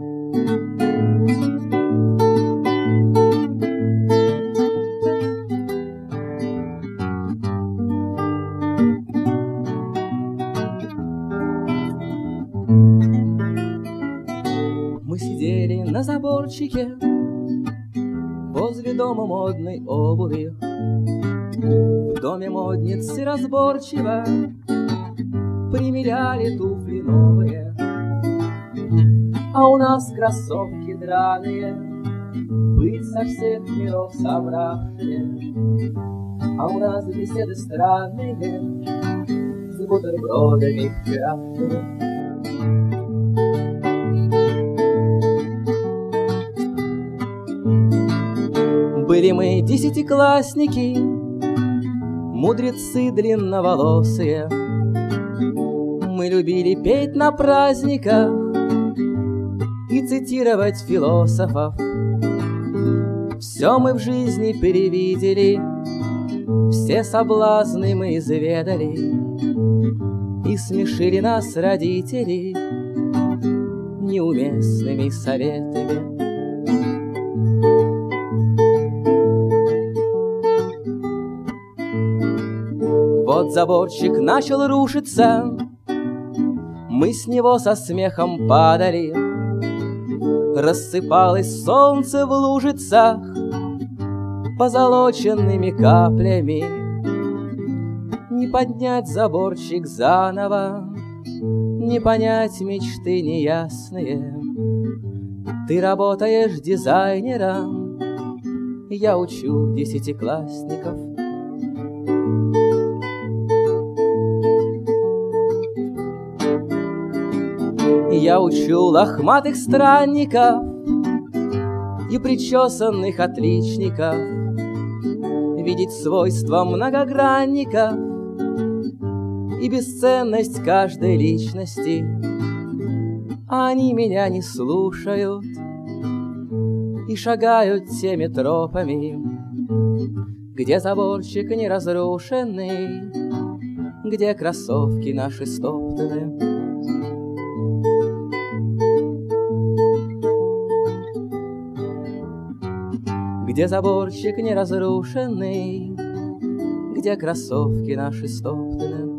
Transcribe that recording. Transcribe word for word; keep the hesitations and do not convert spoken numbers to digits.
Мы сидели на заборчике возле дома модной обуви. В доме модницы разборчиво примеряли туфли новые, а у нас кроссовки драные, быть со всех миров собравшие. А у нас беседы странные с бутербродами крафтовыми. Были мы десятиклассники, мудрецы длинноволосые. Мы любили петь на праздниках и цитировать философов. Все мы в жизни перевидели, все соблазны мы изведали, и смешили нас родители неуместными советами. Вот заборчик начал рушиться, мы с него со смехом падали. Рассыпалось солнце в лужицах позолоченными каплями. Не поднять заборчик заново, не понять мечты неясные. Ты работаешь дизайнером, я учу десятиклассников. Я учу лохматых странников и причесанных отличников видеть свойства многогранников и бесценность каждой личности. А они меня не слушают и шагают теми тропами, где заборчик не разрушенный, где кроссовки наши стоптаны. Где заборчик не разрушенный, где кроссовки наши стоптаны.